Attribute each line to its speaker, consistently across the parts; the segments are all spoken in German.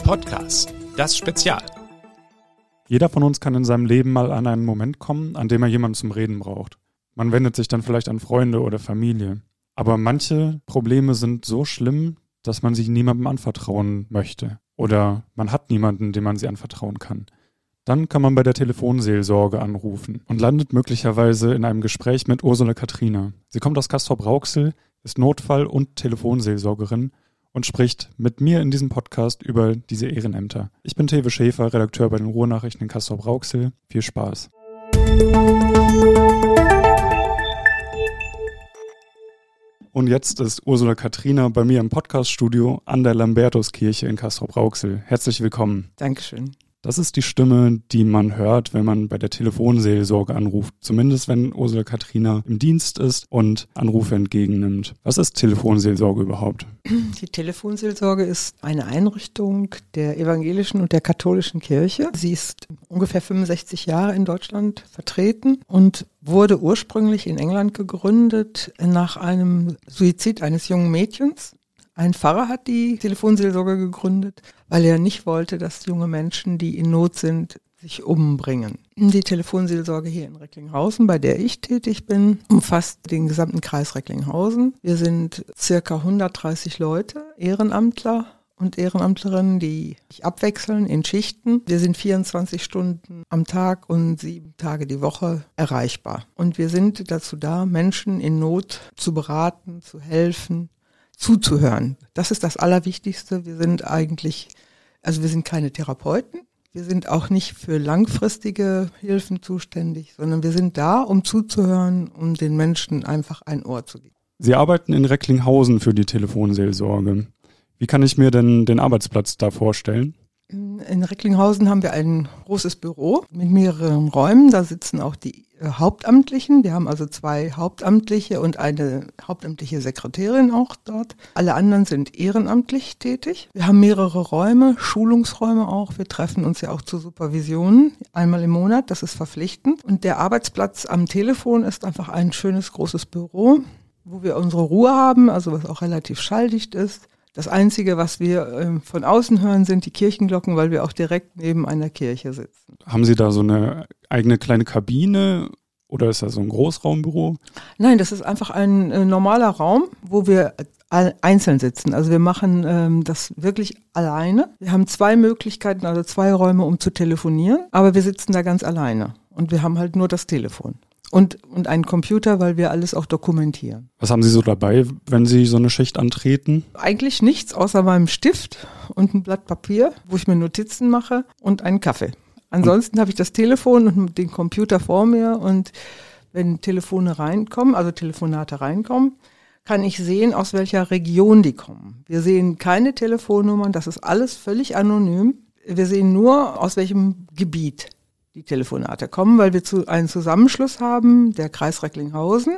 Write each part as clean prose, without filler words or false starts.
Speaker 1: Podcast, das Spezial.
Speaker 2: Jeder von uns kann in seinem Leben mal an einen Moment kommen, an dem er jemanden zum Reden braucht. Man wendet sich dann vielleicht an Freunde oder Familie. Aber manche Probleme sind so schlimm, dass man sie niemandem anvertrauen möchte. Oder man hat niemanden, dem man sie anvertrauen kann. Dann kann man bei der Telefonseelsorge anrufen und landet möglicherweise in einem Gespräch mit Ursula Katrina. Sie kommt aus Castrop-Rauxel, ist Notfall- und Telefonseelsorgerin und spricht mit mir in diesem Podcast über diese Ehrenämter. Ich bin Tewe Schäfer, Redakteur bei den Ruhrnachrichten in Castrop-Rauxel. Viel Spaß. Und jetzt ist Ursula Katrina bei mir im Podcaststudio an der Lambertuskirche in Castrop-Rauxel. Herzlich willkommen.
Speaker 3: Dankeschön.
Speaker 2: Das ist die Stimme, die man hört, wenn man bei der Telefonseelsorge anruft. Zumindest wenn Ursula Katrina im Dienst ist und Anrufe entgegennimmt. Was ist Telefonseelsorge überhaupt?
Speaker 3: Die Telefonseelsorge ist eine Einrichtung der evangelischen und der katholischen Kirche. Sie ist ungefähr 65 Jahre in Deutschland vertreten und wurde ursprünglich in England gegründet nach einem Suizid eines jungen Mädchens. Ein Pfarrer hat die Telefonseelsorge gegründet, weil er nicht wollte, dass junge Menschen, die in Not sind, sich umbringen. Die Telefonseelsorge hier in Recklinghausen, bei der ich tätig bin, umfasst den gesamten Kreis Recklinghausen. Wir sind circa 130 Leute, Ehrenamtler und Ehrenamtlerinnen, die sich abwechseln in Schichten. Wir sind 24 Stunden am Tag und 7 Tage die Woche erreichbar. Und wir sind dazu da, Menschen in Not zu beraten, zu helfen, zuzuhören. Das ist das Allerwichtigste. Wir sind keine Therapeuten. Wir sind auch nicht für langfristige Hilfen zuständig, sondern wir sind da, um zuzuhören, um den Menschen einfach ein Ohr zu geben.
Speaker 2: Sie arbeiten in Recklinghausen für die Telefonseelsorge. Wie kann ich mir denn den Arbeitsplatz da vorstellen?
Speaker 3: In Recklinghausen haben wir ein großes Büro mit mehreren Räumen. Da sitzen auch die Hauptamtlichen. Wir haben also 2 Hauptamtliche und eine hauptamtliche Sekretärin auch dort. Alle anderen sind ehrenamtlich tätig. Wir haben mehrere Räume, Schulungsräume auch. Wir treffen uns ja auch zu Supervisionen einmal im Monat. Das ist verpflichtend. Und der Arbeitsplatz am Telefon ist einfach ein schönes, großes Büro, wo wir unsere Ruhe haben, also was auch relativ schalldicht ist. Das Einzige, was wir von außen hören, sind die Kirchenglocken, weil wir auch direkt neben einer Kirche sitzen.
Speaker 2: Haben Sie da so eine eigene kleine Kabine oder ist das so ein Großraumbüro?
Speaker 3: Nein, das ist einfach ein normaler Raum, wo wir einzeln sitzen. Also wir machen das wirklich alleine. Wir haben 2 Möglichkeiten, also 2 Räume, um zu telefonieren, aber wir sitzen da ganz alleine und wir haben halt nur das Telefon. Und einen Computer, weil wir alles auch dokumentieren.
Speaker 2: Was haben Sie so dabei, wenn Sie so eine Schicht antreten?
Speaker 3: Eigentlich nichts außer meinem Stift und ein Blatt Papier, wo ich mir Notizen mache und einen Kaffee. Ansonsten habe ich das Telefon und den Computer vor mir und wenn Telefonate reinkommen, kann ich sehen, aus welcher Region die kommen. Wir sehen keine Telefonnummern, das ist alles völlig anonym. Wir sehen nur, aus welchem Gebiet die Telefonate kommen, weil wir einen Zusammenschluss haben, der Kreis Recklinghausen,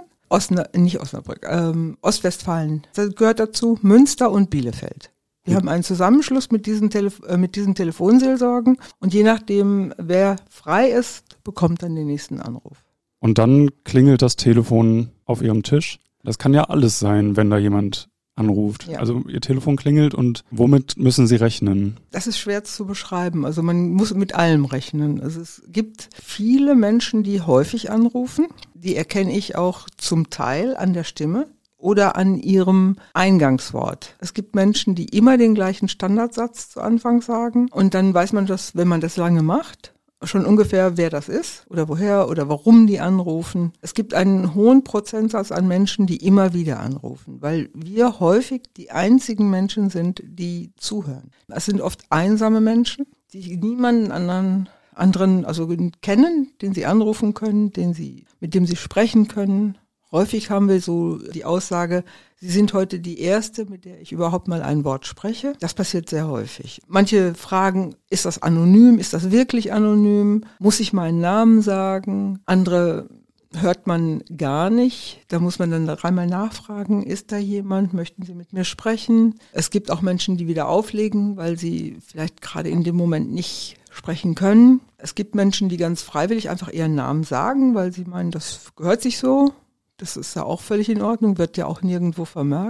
Speaker 3: Ostwestfalen, das gehört dazu, Münster und Bielefeld. Wir haben einen Zusammenschluss mit diesen Telefonseelsorgen und je nachdem, wer frei ist, bekommt dann den nächsten Anruf.
Speaker 2: Und dann klingelt das Telefon auf Ihrem Tisch. Das kann ja alles sein, wenn da jemand anruft. Ja. Also Ihr Telefon klingelt und womit müssen Sie rechnen?
Speaker 3: Das ist schwer zu beschreiben. Also man muss mit allem rechnen. Also es gibt viele Menschen, die häufig anrufen. Die erkenne ich auch zum Teil an der Stimme oder an ihrem Eingangswort. Es gibt Menschen, die immer den gleichen Standardsatz zu Anfang sagen und dann weiß man das, wenn man das lange macht, schon ungefähr, wer das ist oder woher oder warum die anrufen. Es gibt einen hohen Prozentsatz an Menschen, die immer wieder anrufen, weil wir häufig die einzigen Menschen sind, die zuhören. Es sind oft einsame Menschen, die niemanden anderen kennen, den sie anrufen können, mit dem sie sprechen können. Häufig haben wir so die Aussage, Sie sind heute die Erste, mit der ich überhaupt mal ein Wort spreche. Das passiert sehr häufig. Manche fragen, ist das anonym? Ist das wirklich anonym? Muss ich meinen Namen sagen? Andere hört man gar nicht. Da muss man dann 3-mal nachfragen, ist da jemand? Möchten Sie mit mir sprechen? Es gibt auch Menschen, die wieder auflegen, weil sie vielleicht gerade in dem Moment nicht sprechen können. Es gibt Menschen, die ganz freiwillig einfach ihren Namen sagen, weil sie meinen, das gehört sich so. Das ist ja auch völlig in Ordnung, wird ja auch nirgendwo vermerkt.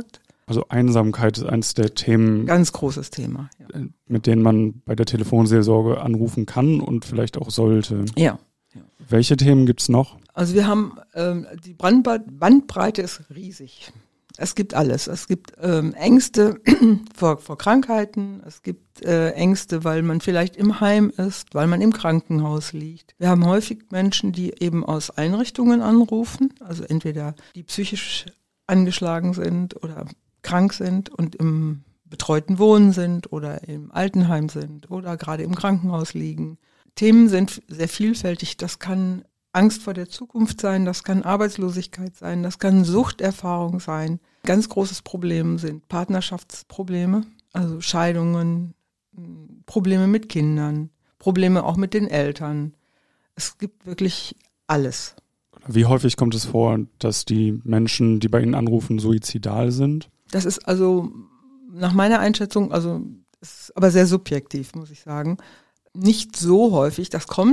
Speaker 2: Also Einsamkeit ist eines der Themen,
Speaker 3: Ganz großes Thema. Ja.
Speaker 2: mit denen man bei der Telefonseelsorge anrufen kann und vielleicht auch sollte.
Speaker 3: Ja.
Speaker 2: Welche Themen gibt's noch?
Speaker 3: Also wir haben, die Bandbreite ist riesig. Es gibt alles. Es gibt Ängste vor Krankheiten. Es gibt Ängste, weil man vielleicht im Heim ist, weil man im Krankenhaus liegt. Wir haben häufig Menschen, die eben aus Einrichtungen anrufen, also entweder die psychisch angeschlagen sind oder krank sind und im betreuten Wohnen sind oder im Altenheim sind oder gerade im Krankenhaus liegen. Themen sind sehr vielfältig. Das kann Angst vor der Zukunft sein, das kann Arbeitslosigkeit sein, das kann Suchterfahrung sein. Ganz großes Problem sind Partnerschaftsprobleme, also Scheidungen, Probleme mit Kindern, Probleme auch mit den Eltern. Es gibt wirklich alles.
Speaker 2: Wie häufig kommt es vor, dass die Menschen, die bei Ihnen anrufen, suizidal sind?
Speaker 3: Das ist also nach meiner Einschätzung, also ist aber sehr subjektiv, muss ich sagen, nicht so häufig.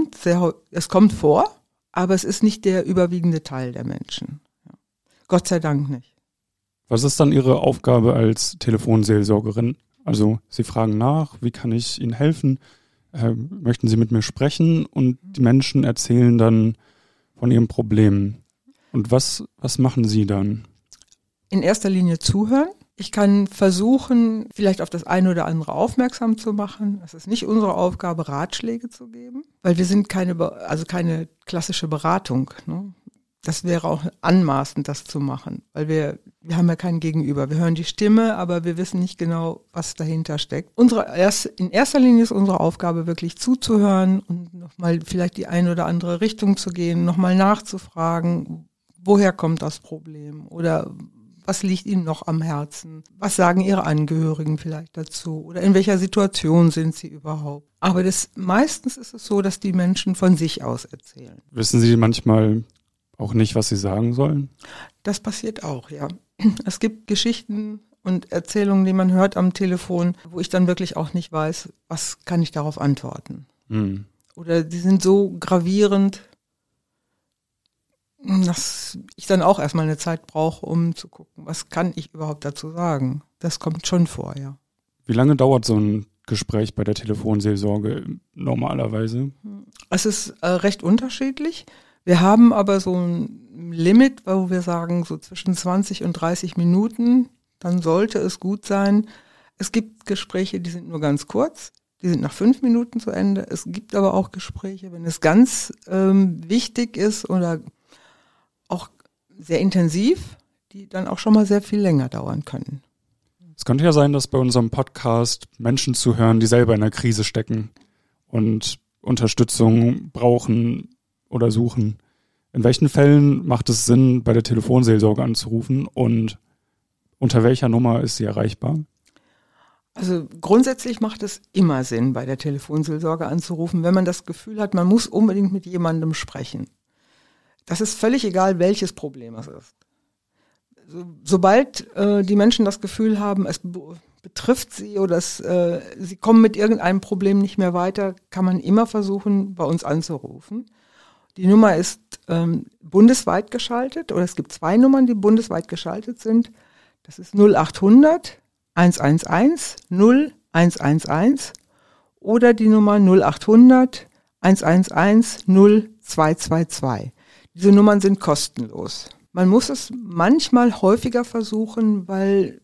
Speaker 3: Es kommt vor, aber es ist nicht der überwiegende Teil der Menschen. Ja. Gott sei Dank nicht.
Speaker 2: Was ist dann Ihre Aufgabe als Telefonseelsorgerin? Also Sie fragen nach, wie kann ich Ihnen helfen? Möchten Sie mit mir sprechen? Und die Menschen erzählen dann von ihrem Problem. Und was machen Sie dann?
Speaker 3: In erster Linie zuhören. Ich kann versuchen, vielleicht auf das eine oder andere aufmerksam zu machen. Es ist nicht unsere Aufgabe, Ratschläge zu geben, weil wir sind keine klassische Beratung. Ne? Das wäre auch anmaßend, das zu machen, weil wir haben ja kein Gegenüber. Wir hören die Stimme, aber wir wissen nicht genau, was dahinter steckt. In erster Linie ist unsere Aufgabe, wirklich zuzuhören und nochmal vielleicht die eine oder andere Richtung zu gehen, nochmal nachzufragen, woher kommt das Problem oder was liegt Ihnen noch am Herzen? Was sagen Ihre Angehörigen vielleicht dazu? Oder in welcher Situation sind Sie überhaupt? Aber meistens ist es so, dass die Menschen von sich aus erzählen.
Speaker 2: Wissen Sie manchmal auch nicht, was Sie sagen sollen?
Speaker 3: Das passiert auch, ja. Es gibt Geschichten und Erzählungen, die man hört am Telefon, wo ich dann wirklich auch nicht weiß, was kann ich darauf antworten. Oder die sind so gravierend, dass ich dann auch erstmal eine Zeit brauche, um zu gucken, was kann ich überhaupt dazu sagen. Das kommt schon vor, ja.
Speaker 2: Wie lange dauert so ein Gespräch bei der Telefonseelsorge normalerweise?
Speaker 3: Es ist recht unterschiedlich. Wir haben aber so ein Limit, wo wir sagen, so zwischen 20 und 30 Minuten, dann sollte es gut sein. Es gibt Gespräche, die sind nur ganz kurz, die sind nach 5 Minuten zu Ende. Es gibt aber auch Gespräche, wenn es ganz wichtig ist oder auch sehr intensiv, die dann auch schon mal sehr viel länger dauern können.
Speaker 2: Es könnte ja sein, dass bei unserem Podcast Menschen zuhören, die selber in einer Krise stecken und Unterstützung brauchen oder suchen. In welchen Fällen macht es Sinn, bei der Telefonseelsorge anzurufen und unter welcher Nummer ist sie erreichbar?
Speaker 3: Also grundsätzlich macht es immer Sinn, bei der Telefonseelsorge anzurufen, wenn man das Gefühl hat, man muss unbedingt mit jemandem sprechen. Das ist völlig egal, welches Problem es ist. Sobald die Menschen das Gefühl haben, es betrifft sie oder sie kommen mit irgendeinem Problem nicht mehr weiter, kann man immer versuchen, bei uns anzurufen. Die Nummer ist bundesweit geschaltet oder es gibt 2 Nummern, die bundesweit geschaltet sind. Das ist 0800 111 0111 oder die Nummer 0800 111 0222. Diese Nummern sind kostenlos. Man muss es manchmal häufiger versuchen, weil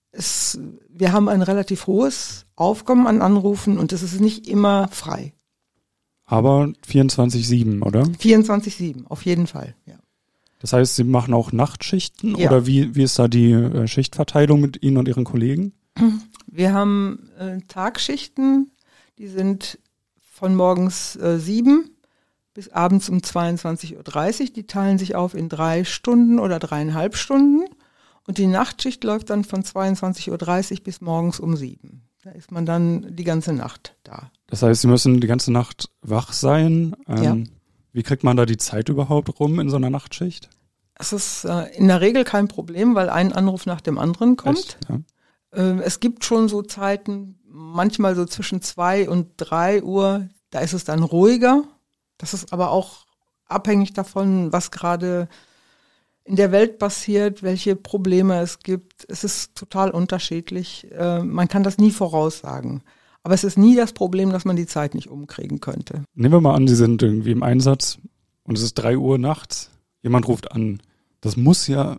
Speaker 3: wir haben ein relativ hohes Aufkommen an Anrufen und es ist nicht immer frei.
Speaker 2: Aber 24/7, oder?
Speaker 3: 24/7, auf jeden Fall, ja.
Speaker 2: Das heißt, Sie machen auch Nachtschichten
Speaker 3: Ja.
Speaker 2: oder wie ist da die Schichtverteilung mit Ihnen und Ihren Kollegen?
Speaker 3: Wir haben Tagschichten, die sind von morgens 7 bis abends um 22:30 Uhr. Die teilen sich auf in 3 Stunden oder 3,5 Stunden. Und die Nachtschicht läuft dann von 22:30 Uhr bis morgens um 7. Da ist man dann die ganze Nacht da.
Speaker 2: Das heißt, Sie müssen die ganze Nacht wach sein.
Speaker 3: Ja.
Speaker 2: Wie kriegt man da die Zeit überhaupt rum in so einer Nachtschicht?
Speaker 3: Es ist in der Regel kein Problem, weil ein Anruf nach dem anderen kommt.
Speaker 2: Echt? Ja.
Speaker 3: Es gibt schon so Zeiten, manchmal so zwischen 2 und 3 Uhr, da ist es dann ruhiger. Das ist aber auch abhängig davon, was gerade in der Welt passiert, welche Probleme es gibt. Es ist total unterschiedlich. Man kann das nie voraussagen. Aber es ist nie das Problem, dass man die Zeit nicht umkriegen könnte.
Speaker 2: Nehmen wir mal an, Sie sind irgendwie im Einsatz und es ist 3 Uhr nachts. Jemand ruft an. Das muss ja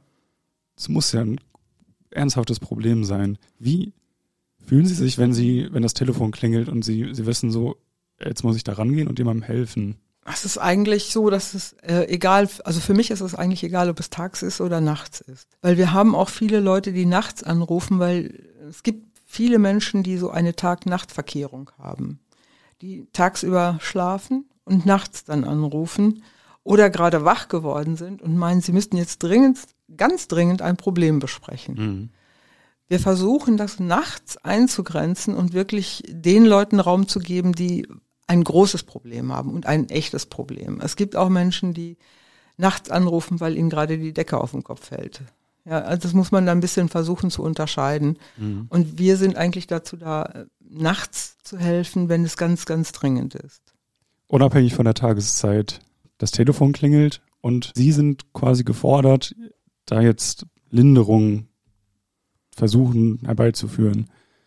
Speaker 2: ein ernsthaftes Problem sein. Wie fühlen Sie sich, wenn das Telefon klingelt und Sie wissen so, jetzt muss ich da rangehen und jemandem helfen?
Speaker 3: Es ist eigentlich so, dass es egal, also für mich ist es eigentlich egal, ob es tags ist oder nachts ist. Weil wir haben auch viele Leute, die nachts anrufen, weil es gibt viele Menschen, die so eine Tag-Nacht-Verkehrung haben, die tagsüber schlafen und nachts dann anrufen oder gerade wach geworden sind und meinen, sie müssten jetzt ganz dringend ein Problem besprechen. Mhm. Wir versuchen, das nachts einzugrenzen und wirklich den Leuten Raum zu geben, die ein großes Problem haben und ein echtes Problem. Es gibt auch Menschen, die nachts anrufen, weil ihnen gerade die Decke auf den Kopf fällt. Ja, also das muss man dann ein bisschen versuchen zu unterscheiden. Mhm. Und wir sind eigentlich dazu da, nachts zu helfen, wenn es ganz, ganz dringend ist.
Speaker 2: Unabhängig von der Tageszeit, das Telefon klingelt und Sie sind quasi gefordert, da jetzt Linderung versuchen herbeizuführen.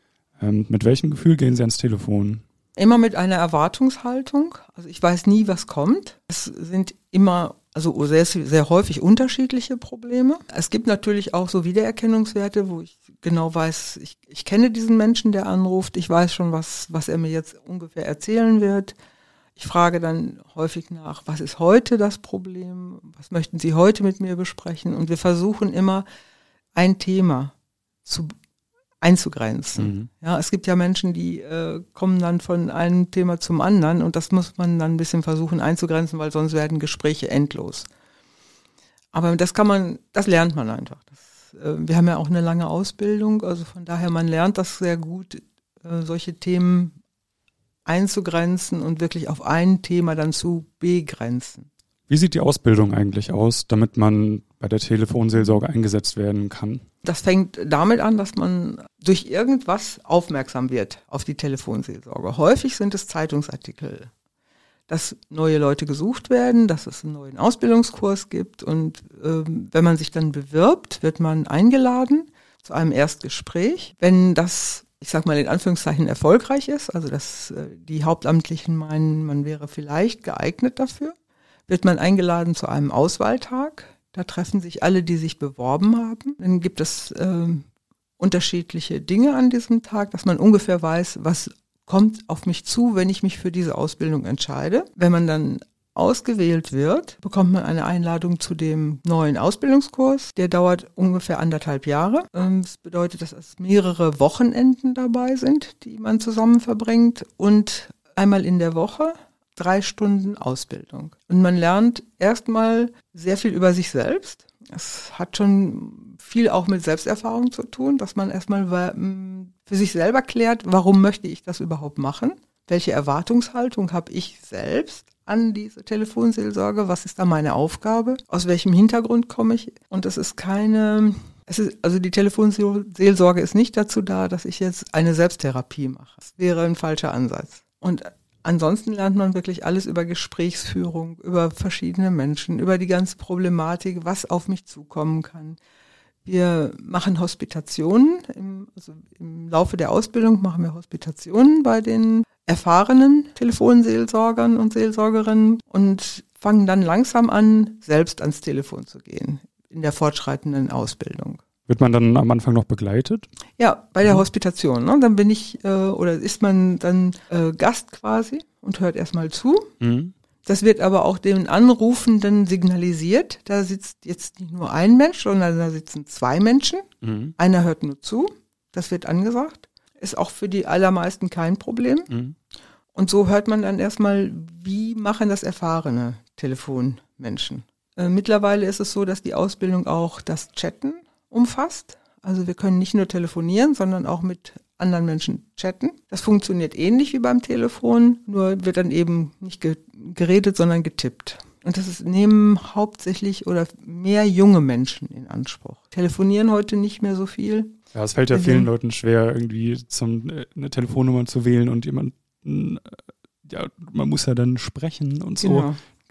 Speaker 2: Mit welchem Gefühl gehen Sie ans Telefon?
Speaker 3: Immer mit einer Erwartungshaltung. Also ich weiß nie, was kommt. Es sind immer, also sehr, sehr häufig unterschiedliche Probleme. Es gibt natürlich auch so Wiedererkennungswerte, wo ich genau weiß, ich kenne diesen Menschen, der anruft. Ich weiß schon, was er mir jetzt ungefähr erzählen wird. Ich frage dann häufig nach, was ist heute das Problem? Was möchten Sie heute mit mir besprechen? Und wir versuchen immer, ein Thema einzugrenzen. Mhm. Ja, es gibt ja Menschen, die kommen dann von einem Thema zum anderen und das muss man dann ein bisschen versuchen einzugrenzen, weil sonst werden Gespräche endlos. Aber das lernt man einfach. Wir haben ja auch eine lange Ausbildung, also von daher, man lernt das sehr gut, solche Themen einzugrenzen und wirklich auf ein Thema dann zu begrenzen.
Speaker 2: Wie sieht die Ausbildung eigentlich aus, damit man bei der Telefonseelsorge eingesetzt werden kann?
Speaker 3: Das fängt damit an, dass man durch irgendwas aufmerksam wird auf die Telefonseelsorge. Häufig sind es Zeitungsartikel, dass neue Leute gesucht werden, dass es einen neuen Ausbildungskurs gibt und wenn man sich dann bewirbt, wird man eingeladen zu einem Erstgespräch. Wenn das, ich sag mal in Anführungszeichen, erfolgreich ist, also dass die Hauptamtlichen meinen, man wäre vielleicht geeignet dafür, wird man eingeladen zu einem Auswahltag. Da treffen sich alle, die sich beworben haben. Dann gibt es unterschiedliche Dinge an diesem Tag, dass man ungefähr weiß, was kommt auf mich zu, wenn ich mich für diese Ausbildung entscheide. Wenn man dann ausgewählt wird, bekommt man eine Einladung zu dem neuen Ausbildungskurs. Der dauert ungefähr 1,5 Jahre. Das bedeutet, dass es mehrere Wochenenden dabei sind, die man zusammen verbringt und einmal in der Woche 3 Stunden Ausbildung. Und man lernt erstmal sehr viel über sich selbst. Es hat schon viel auch mit Selbsterfahrung zu tun, dass man erstmal für sich selber klärt, warum möchte ich das überhaupt machen? Welche Erwartungshaltung habe ich selbst an diese Telefonseelsorge? Was ist da meine Aufgabe? Aus welchem Hintergrund komme ich? Und also die Telefonseelsorge ist nicht dazu da, dass ich jetzt eine Selbsttherapie mache. Das wäre ein falscher Ansatz. Und ansonsten lernt man wirklich alles über Gesprächsführung, über verschiedene Menschen, über die ganze Problematik, was auf mich zukommen kann. Wir machen Hospitationen, im Laufe der Ausbildung machen wir Hospitationen bei den erfahrenen Telefonseelsorgern und Seelsorgerinnen und fangen dann langsam an, selbst ans Telefon zu gehen in der fortschreitenden Ausbildung.
Speaker 2: Wird man dann am Anfang noch begleitet?
Speaker 3: Ja, bei der Hospitation. Ne? Dann bin ich, ist man dann Gast quasi und hört erstmal zu. Mhm. Das wird aber auch den Anrufenden signalisiert. Da sitzt jetzt nicht nur ein Mensch, sondern da sitzen 2 Menschen. Mhm. Einer hört nur zu. Das wird angesagt. Ist auch für die allermeisten kein Problem. Mhm. Und so hört man dann erstmal, wie machen das erfahrene Telefonmenschen. Mittlerweile ist es so, dass die Ausbildung auch das Chatten umfasst. Also wir können nicht nur telefonieren, sondern auch mit anderen Menschen chatten. Das funktioniert ähnlich wie beim Telefon, nur wird dann eben nicht geredet, sondern getippt. Und nehmen hauptsächlich oder mehr junge Menschen in Anspruch. Telefonieren heute nicht mehr so viel.
Speaker 2: Ja, es fällt ja vielen Leuten schwer, irgendwie eine Telefonnummer zu wählen und man muss ja dann sprechen und so.
Speaker 3: Genau.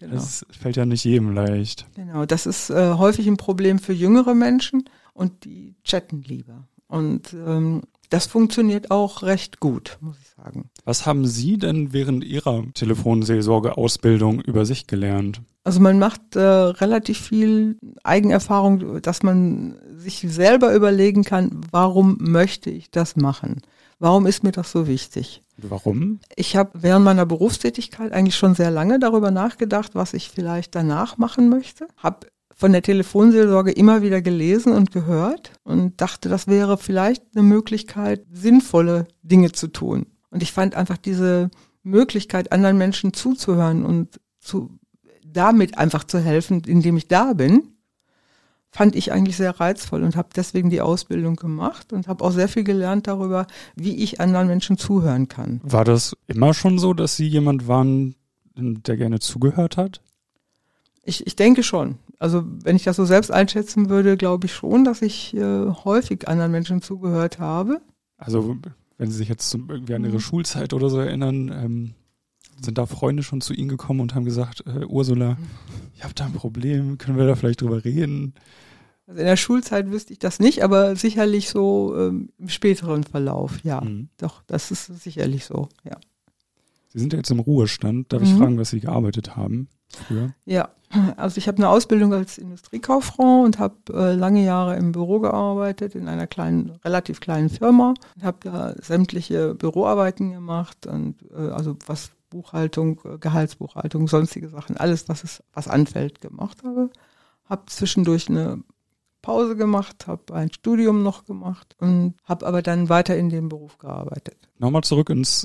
Speaker 3: Genau.
Speaker 2: Das fällt ja nicht jedem leicht.
Speaker 3: Genau, das ist häufig ein Problem für jüngere Menschen und die chatten lieber. Und das funktioniert auch recht gut, muss ich sagen.
Speaker 2: Was haben Sie denn während Ihrer Telefonseelsorge-Ausbildung über sich gelernt?
Speaker 3: Also man macht relativ viel Eigenerfahrung, dass man sich selber überlegen kann, warum möchte ich das machen? Warum ist mir das so wichtig?
Speaker 2: Warum?
Speaker 3: Ich habe während meiner Berufstätigkeit eigentlich schon sehr lange darüber nachgedacht, was ich vielleicht danach machen möchte. Habe von der Telefonseelsorge immer wieder gelesen und gehört und dachte, das wäre vielleicht eine Möglichkeit, sinnvolle Dinge zu tun. Und ich fand einfach diese Möglichkeit, anderen Menschen zuzuhören und damit einfach zu helfen, indem ich da bin, fand ich eigentlich sehr reizvoll und habe deswegen die Ausbildung gemacht und habe auch sehr viel gelernt darüber, wie ich anderen Menschen zuhören kann.
Speaker 2: War das immer schon so, dass Sie jemand waren, der gerne zugehört hat?
Speaker 3: Ich denke schon. Also wenn ich das so selbst einschätzen würde, glaube ich schon, dass ich häufig anderen Menschen zugehört habe.
Speaker 2: Also wenn Sie sich jetzt irgendwie an Ihre Schulzeit oder so erinnern, sind da Freunde schon zu Ihnen gekommen und haben gesagt, Ursula, ich habe da ein Problem, können wir da vielleicht drüber reden?
Speaker 3: Also in der Schulzeit wüsste ich das nicht, aber sicherlich so im späteren Verlauf, ja. Doch, das ist sicherlich so, ja.
Speaker 2: Sie sind ja jetzt im Ruhestand. Darf ich fragen, was Sie gearbeitet haben früher?
Speaker 3: Ja, also ich habe eine Ausbildung als Industriekauffrau und habe lange Jahre im Büro gearbeitet, in einer relativ kleinen Firma. Habe da sämtliche Büroarbeiten gemacht und also was Buchhaltung, Gehaltsbuchhaltung, sonstige Sachen, alles, was anfällt, gemacht habe. Habe zwischendurch eine Pause gemacht, habe ein Studium noch gemacht und habe aber dann weiter in dem Beruf gearbeitet.
Speaker 2: Nochmal zurück ins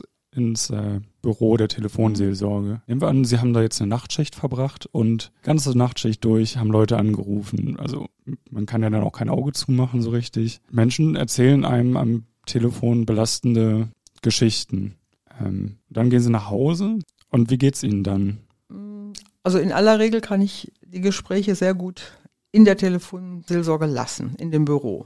Speaker 2: Büro der Telefonseelsorge. Nehmen wir an, Sie haben da jetzt eine Nachtschicht verbracht und ganze Nachtschicht durch haben Leute angerufen. Also man kann ja dann auch kein Auge zumachen so richtig. Menschen erzählen einem am Telefon belastende Geschichten. Dann gehen Sie nach Hause und wie geht's Ihnen dann?
Speaker 3: Also in aller Regel kann ich die Gespräche sehr gut in der Telefonseelsorge lassen, in dem Büro.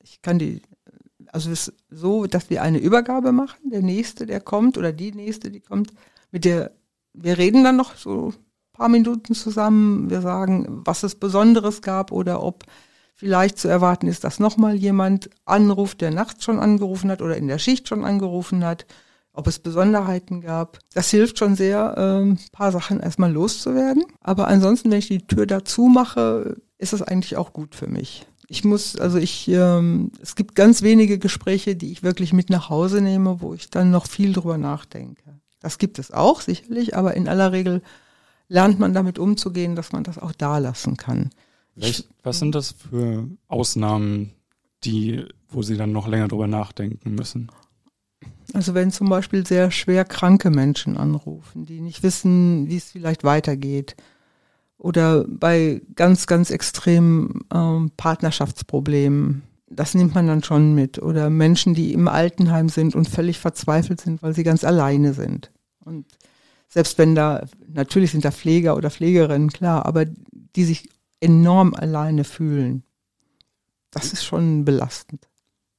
Speaker 3: Also es ist so, dass wir eine Übergabe machen, der Nächste, der kommt oder die Nächste, die kommt, wir reden dann noch so ein paar Minuten zusammen, wir sagen, was es Besonderes gab oder ob vielleicht zu erwarten ist, dass nochmal jemand anruft, der nachts schon angerufen hat oder in der Schicht schon angerufen hat, ob es Besonderheiten gab. Das hilft schon sehr, ein paar Sachen erstmal loszuwerden. Aber ansonsten, wenn ich die Tür dazu mache, ist es eigentlich auch gut für mich. Es gibt ganz wenige Gespräche, die ich wirklich mit nach Hause nehme, wo ich dann noch viel drüber nachdenke. Das gibt es auch, sicherlich, aber in aller Regel lernt man damit umzugehen, dass man das auch da lassen kann.
Speaker 2: Was sind das für Ausnahmen, wo Sie dann noch länger drüber nachdenken müssen?
Speaker 3: Also wenn zum Beispiel sehr schwer kranke Menschen anrufen, die nicht wissen, wie es vielleicht weitergeht. Oder bei ganz, ganz extremen Partnerschaftsproblemen. Das nimmt man dann schon mit. Oder Menschen, die im Altenheim sind und völlig verzweifelt sind, weil sie ganz alleine sind. Und selbst wenn natürlich sind da Pfleger oder Pflegerinnen, klar, aber die sich enorm alleine fühlen. Das ist schon belastend.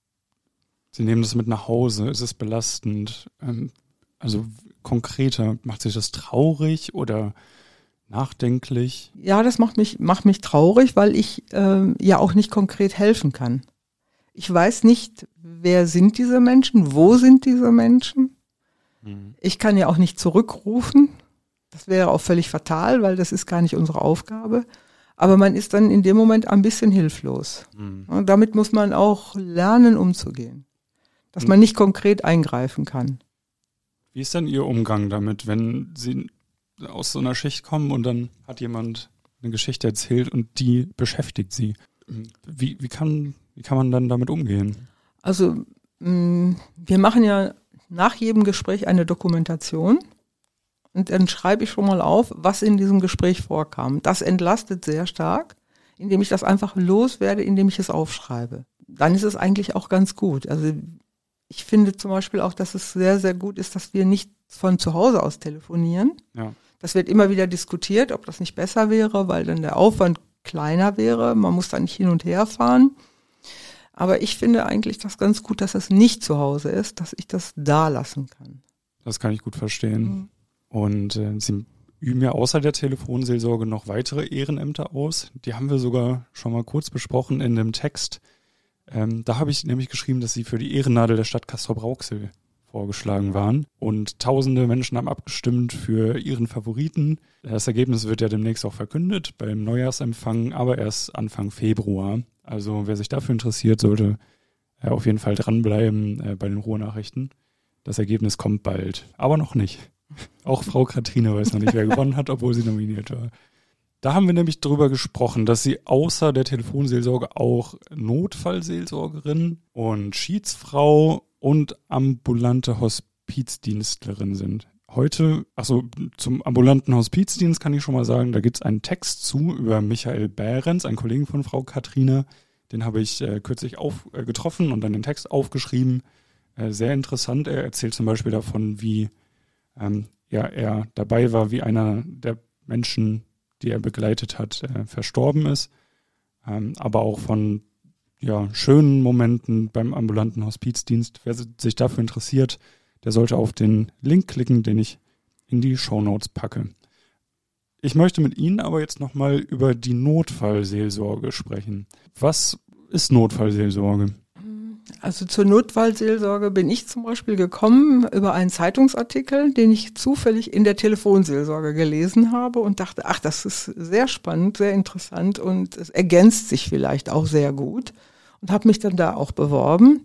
Speaker 2: Sie nehmen das mit nach Hause. Ist es belastend? Also konkreter, macht sich das traurig oder nachdenklich?
Speaker 3: Ja, das macht mich traurig, weil ich ja auch nicht konkret helfen kann. Ich weiß nicht, wer sind diese Menschen, wo sind diese Menschen. Ich kann ja auch nicht zurückrufen. Das wäre auch völlig fatal, weil das ist gar nicht unsere Aufgabe. Aber man ist dann in dem Moment ein bisschen hilflos. Und damit muss man auch lernen, umzugehen. Dass man nicht konkret eingreifen kann.
Speaker 2: Wie ist denn Ihr Umgang damit, wenn Sie aus so einer Schicht kommen und dann hat jemand eine Geschichte erzählt und die beschäftigt Sie? Wie kann man dann damit umgehen?
Speaker 3: Also wir machen ja nach jedem Gespräch eine Dokumentation und dann schreibe ich schon mal auf, was in diesem Gespräch vorkam. Das entlastet sehr stark, indem ich das einfach loswerde, indem ich es aufschreibe. Dann ist es eigentlich auch ganz gut. Also ich finde zum Beispiel auch, dass es sehr, sehr gut ist, dass wir nicht von zu Hause aus telefonieren.
Speaker 2: Ja.
Speaker 3: Das wird immer wieder diskutiert, ob das nicht besser wäre, weil dann der Aufwand kleiner wäre. Man muss da nicht hin und her fahren. Aber ich finde eigentlich das ganz gut, dass es nicht zu Hause ist, dass ich das da lassen kann.
Speaker 2: Das kann ich gut verstehen. Und Sie üben ja außer der Telefonseelsorge noch weitere Ehrenämter aus. Die haben wir sogar schon mal kurz besprochen in dem Text. Da habe ich nämlich geschrieben, dass sie für die Ehrennadel der Stadt Castrop-Rauxel vorgeschlagen waren. Und tausende Menschen haben abgestimmt für ihren Favoriten. Das Ergebnis wird ja demnächst auch verkündet beim Neujahrsempfang, aber erst Anfang Februar. Also wer sich dafür interessiert, sollte auf jeden Fall dranbleiben bei den Ruhrnachrichten. Das Ergebnis kommt bald, aber noch nicht. Auch Frau Katrine weiß noch nicht, wer gewonnen hat, obwohl sie nominiert war. Da haben wir nämlich drüber gesprochen, dass sie außer der Telefonseelsorge auch Notfallseelsorgerin und Schiedsfrau und ambulante Hospizdienstlerin sind. Heute, zum ambulanten Hospizdienst kann ich schon mal sagen, da gibt es einen Text zu über Michael Behrens, einen Kollegen von Frau Katrine. Den habe ich kürzlich getroffen und dann den Text aufgeschrieben. Sehr interessant. Er erzählt zum Beispiel davon, wie er dabei war, wie einer der Menschen, die er begleitet hat, verstorben ist. Aber auch von schönen Momenten beim ambulanten Hospizdienst. Wer sich dafür interessiert, der sollte auf den Link klicken, den ich in die Shownotes packe. Ich möchte mit Ihnen aber jetzt nochmal über die Notfallseelsorge sprechen. Was ist Notfallseelsorge?
Speaker 3: Also zur Notfallseelsorge bin ich zum Beispiel gekommen über einen Zeitungsartikel, den ich zufällig in der Telefonseelsorge gelesen habe und dachte, das ist sehr spannend, sehr interessant und es ergänzt sich vielleicht auch sehr gut und habe mich dann da auch beworben.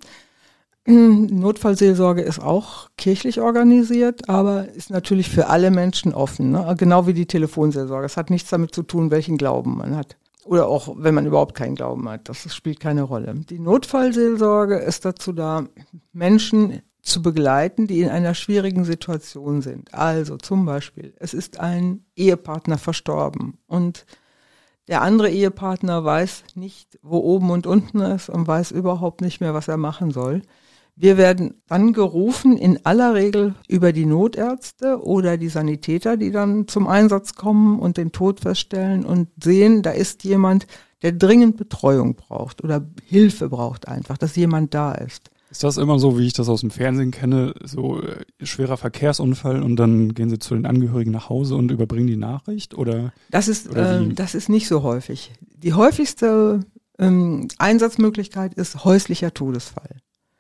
Speaker 3: Notfallseelsorge ist auch kirchlich organisiert, aber ist natürlich für alle Menschen offen, ne? Genau wie die Telefonseelsorge. Es hat nichts damit zu tun, welchen Glauben man hat. Oder auch, wenn man überhaupt keinen Glauben hat. Das spielt keine Rolle. Die Notfallseelsorge ist dazu da, Menschen zu begleiten, die in einer schwierigen Situation sind. Also zum Beispiel, es ist ein Ehepartner verstorben und der andere Ehepartner weiß nicht, wo oben und unten ist und weiß überhaupt nicht mehr, was er machen soll. Wir werden dann gerufen, in aller Regel über die Notärzte oder die Sanitäter, die dann zum Einsatz kommen und den Tod feststellen und sehen, da ist jemand, der dringend Betreuung braucht oder Hilfe braucht einfach, dass jemand da ist.
Speaker 2: Ist das immer so, wie ich das aus dem Fernsehen kenne, so schwerer Verkehrsunfall und dann gehen Sie zu den Angehörigen nach Hause und überbringen die Nachricht?
Speaker 3: Das ist nicht so häufig. Die häufigste Einsatzmöglichkeit ist häuslicher Todesfall.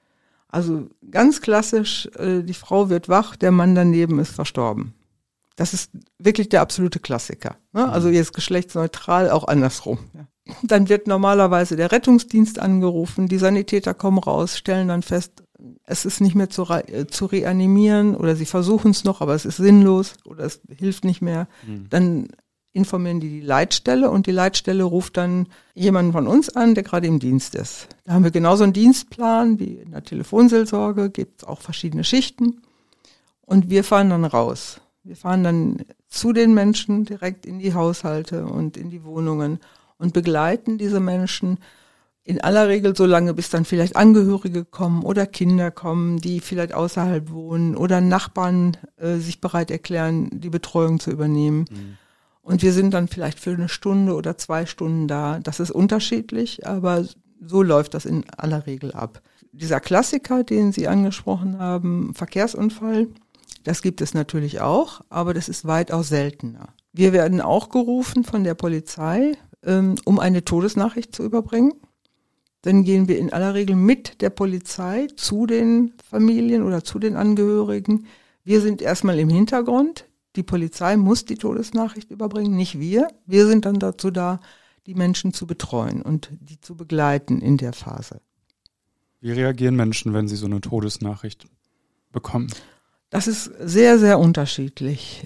Speaker 3: Also ganz klassisch, die Frau wird wach, der Mann daneben ist verstorben. Das ist wirklich der absolute Klassiker. Ne? Also jetzt geschlechtsneutral, auch andersrum. Ja. Dann wird normalerweise der Rettungsdienst angerufen, die Sanitäter kommen raus, stellen dann fest, es ist nicht mehr zu reanimieren oder sie versuchen es noch, aber es ist sinnlos oder es hilft nicht mehr. Dann informieren die Leitstelle und die Leitstelle ruft dann jemanden von uns an, der gerade im Dienst ist. Da haben wir genauso einen Dienstplan wie in der Telefonseelsorge, gibt es auch verschiedene Schichten und wir fahren dann raus. Wir fahren dann zu den Menschen direkt in die Haushalte und in die Wohnungen und begleiten diese Menschen in aller Regel so lange, bis dann vielleicht Angehörige kommen oder Kinder kommen, die vielleicht außerhalb wohnen oder Nachbarn sich bereit erklären, die Betreuung zu übernehmen. Und wir sind dann vielleicht für 1 Stunde oder 2 Stunden da. Das ist unterschiedlich, aber so läuft das in aller Regel ab. Dieser Klassiker, den Sie angesprochen haben, Verkehrsunfall, das gibt es natürlich auch, aber das ist weitaus seltener. Wir werden auch gerufen von der Polizei, um eine Todesnachricht zu überbringen. Dann gehen wir in aller Regel mit der Polizei zu den Familien oder zu den Angehörigen. Wir sind erstmal im Hintergrund. Die Polizei muss die Todesnachricht überbringen, nicht wir. Wir sind dann dazu da, die Menschen zu betreuen und die zu begleiten in der Phase.
Speaker 2: Wie reagieren Menschen, wenn sie so eine Todesnachricht bekommen?
Speaker 3: Das ist sehr, sehr unterschiedlich.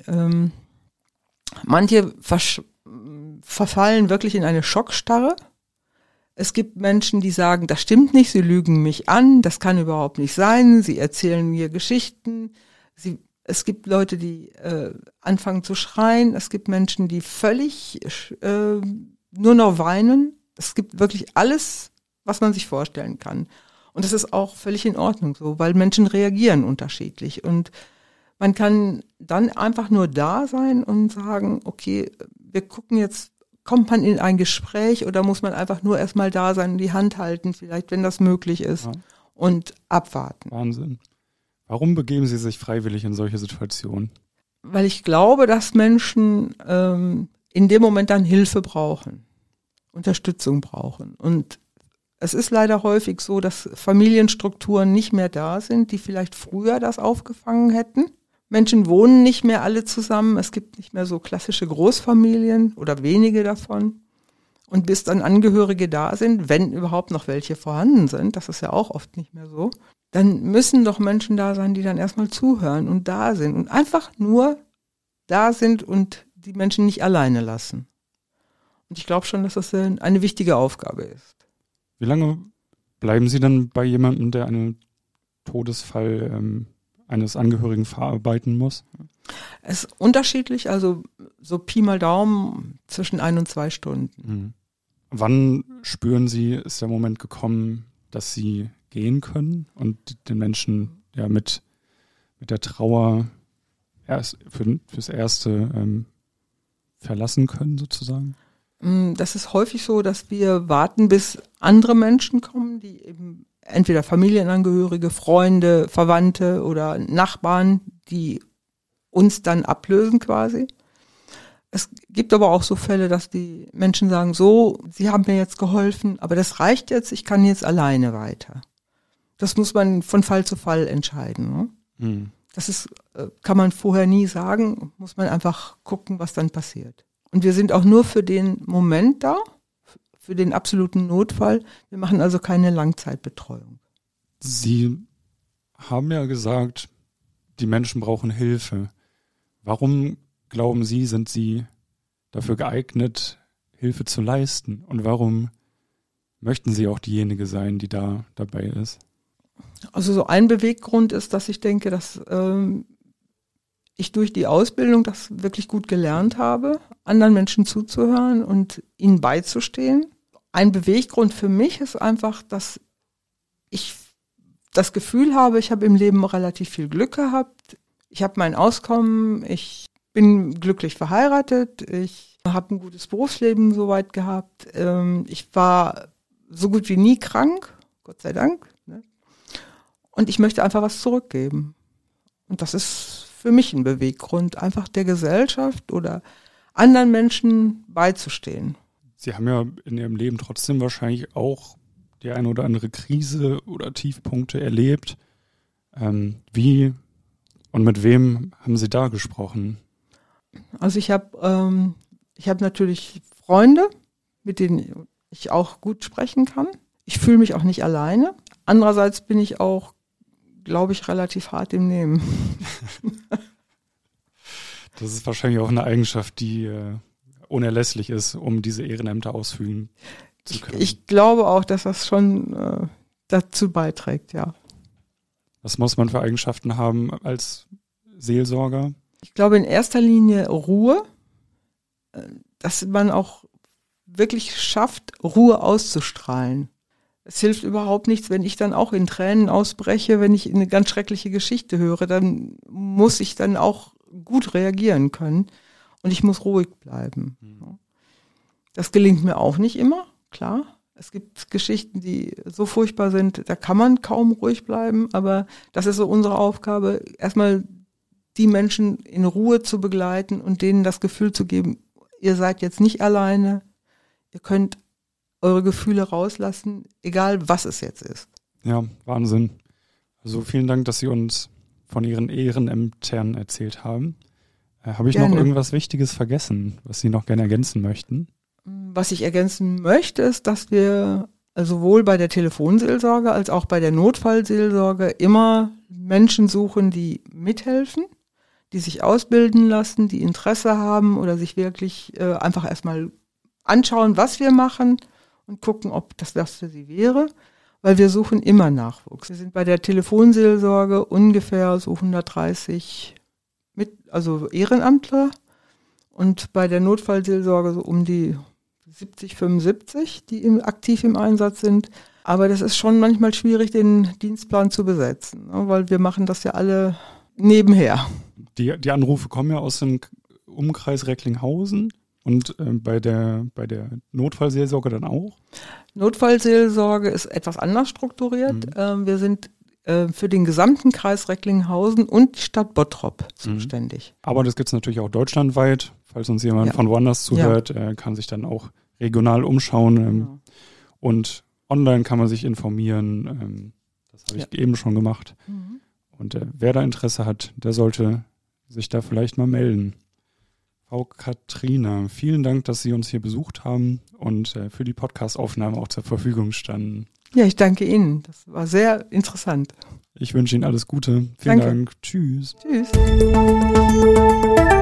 Speaker 3: Manche verfallen wirklich in eine Schockstarre. Es gibt Menschen, die sagen, das stimmt nicht, sie lügen mich an, das kann überhaupt nicht sein, sie erzählen mir Geschichten. Es gibt Leute, die anfangen zu schreien. Es gibt Menschen, die völlig nur noch weinen. Es gibt wirklich alles, was man sich vorstellen kann. Und das ist auch völlig in Ordnung so, weil Menschen reagieren unterschiedlich. Und man kann dann einfach nur da sein und sagen, okay, wir gucken jetzt, kommt man in ein Gespräch oder muss man einfach nur erstmal da sein und die Hand halten, vielleicht, wenn das möglich ist, und abwarten.
Speaker 2: Wahnsinn. Warum begeben Sie sich freiwillig in solche Situationen?
Speaker 3: weil ich glaube, dass Menschen in dem Moment dann Hilfe brauchen, Unterstützung brauchen. Und es ist leider häufig so, dass Familienstrukturen nicht mehr da sind, die vielleicht früher das aufgefangen hätten. Menschen wohnen nicht mehr alle zusammen. Es gibt nicht mehr so klassische Großfamilien oder wenige davon. Und bis dann Angehörige da sind, wenn überhaupt noch welche vorhanden sind, das ist ja auch oft nicht mehr so, dann müssen doch Menschen da sein, die dann erstmal zuhören und da sind und einfach nur da sind und die Menschen nicht alleine lassen. Und ich glaube schon, dass das eine wichtige Aufgabe ist.
Speaker 2: Wie lange bleiben Sie dann bei jemandem, der einen Todesfall eines Angehörigen verarbeiten muss?
Speaker 3: Es ist unterschiedlich, also so Pi mal Daumen zwischen 1 und 2 Stunden.
Speaker 2: Mhm. Wann spüren Sie, ist der Moment gekommen, dass Sie gehen können und den Menschen ja mit der Trauer fürs Erste verlassen können sozusagen?
Speaker 3: Das ist häufig so, dass wir warten, bis andere Menschen kommen, die eben entweder Familienangehörige, Freunde, Verwandte oder Nachbarn, die uns dann ablösen quasi. Es gibt aber auch so Fälle, dass die Menschen sagen, so, sie haben mir jetzt geholfen, aber das reicht jetzt, ich kann jetzt alleine weiter. Das muss man von Fall zu Fall entscheiden. Ne?
Speaker 2: Mhm.
Speaker 3: Das ist, kann man vorher nie sagen, muss man einfach gucken, was dann passiert. Und wir sind auch nur für den Moment da, für den absoluten Notfall. Wir machen also keine Langzeitbetreuung.
Speaker 2: Sie haben ja gesagt, die Menschen brauchen Hilfe. Warum glauben Sie, sind Sie dafür geeignet, Hilfe zu leisten? Und warum möchten Sie auch diejenige sein, die da dabei ist?
Speaker 3: Also so ein Beweggrund ist, dass ich denke, dass ich durch die Ausbildung das wirklich gut gelernt habe, anderen Menschen zuzuhören und ihnen beizustehen. Ein Beweggrund für mich ist einfach, dass ich das Gefühl habe, ich habe im Leben relativ viel Glück gehabt. Ich habe mein Auskommen, ich bin glücklich verheiratet, ich habe ein gutes Berufsleben soweit gehabt. Ich war so gut wie nie krank, Gott sei Dank. Ne? Und ich möchte einfach was zurückgeben. Und das ist für mich ein Beweggrund, einfach der Gesellschaft oder anderen Menschen beizustehen.
Speaker 2: Sie haben ja in Ihrem Leben trotzdem wahrscheinlich auch die eine oder andere Krise oder Tiefpunkte erlebt. Wie und mit wem haben Sie da gesprochen?
Speaker 3: Also ich habe natürlich Freunde, mit denen ich auch gut sprechen kann. Ich fühle mich auch nicht alleine. Andererseits bin ich auch, glaube ich, relativ hart im Nehmen.
Speaker 2: Das ist wahrscheinlich auch eine Eigenschaft, die unerlässlich ist, um diese Ehrenämter ausfüllen zu können.
Speaker 3: Ich glaube auch, dass das schon dazu beiträgt, ja.
Speaker 2: Was muss man für Eigenschaften haben als Seelsorger?
Speaker 3: Ich glaube in erster Linie Ruhe, dass man auch wirklich schafft, Ruhe auszustrahlen. Es hilft überhaupt nichts, wenn ich dann auch in Tränen ausbreche, wenn ich eine ganz schreckliche Geschichte höre, dann muss ich dann auch gut reagieren können und ich muss ruhig bleiben. Das gelingt mir auch nicht immer, klar. Es gibt Geschichten, die so furchtbar sind, da kann man kaum ruhig bleiben, aber das ist so unsere Aufgabe, erstmal die Menschen in Ruhe zu begleiten und denen das Gefühl zu geben, ihr seid jetzt nicht alleine, ihr könnt eure Gefühle rauslassen, egal was es jetzt ist.
Speaker 2: Ja, Wahnsinn. Also vielen Dank, dass Sie uns von Ihren Ehrenämtern erzählt haben. Habe ich
Speaker 3: Gerne.
Speaker 2: noch irgendwas Wichtiges vergessen, was Sie noch gerne ergänzen möchten?
Speaker 3: Was ich ergänzen möchte, ist, dass wir sowohl bei der Telefonseelsorge als auch bei der Notfallseelsorge immer Menschen suchen, die mithelfen, die sich ausbilden lassen, die Interesse haben oder sich wirklich einfach erstmal anschauen, was wir machen und gucken, ob das was für sie wäre, weil wir suchen immer Nachwuchs. Wir sind bei der Telefonseelsorge ungefähr so 130 also Ehrenamtler und bei der Notfallseelsorge so um die 70, 75, die aktiv im Einsatz sind. Aber das ist schon manchmal schwierig, den Dienstplan zu besetzen, ne, weil wir machen das ja alle nebenher.
Speaker 2: Die Anrufe kommen ja aus dem Umkreis Recklinghausen und bei der Notfallseelsorge dann auch?
Speaker 3: Notfallseelsorge ist etwas anders strukturiert. Wir sind für den gesamten Kreis Recklinghausen und die Stadt Bottrop zuständig.
Speaker 2: Aber das gibt es natürlich auch deutschlandweit. Falls uns jemand von woanders zuhört, kann sich dann auch regional umschauen. Und online kann man sich informieren. Das habe ich eben schon gemacht. Und wer da Interesse hat, der sollte sich da vielleicht mal melden. Frau Katrina, vielen Dank, dass Sie uns hier besucht haben und für die Podcast-Aufnahme auch zur Verfügung standen.
Speaker 3: Ja, ich danke Ihnen. Das war sehr interessant.
Speaker 2: Ich wünsche Ihnen alles Gute. Vielen Dank. Tschüss.
Speaker 3: Tschüss.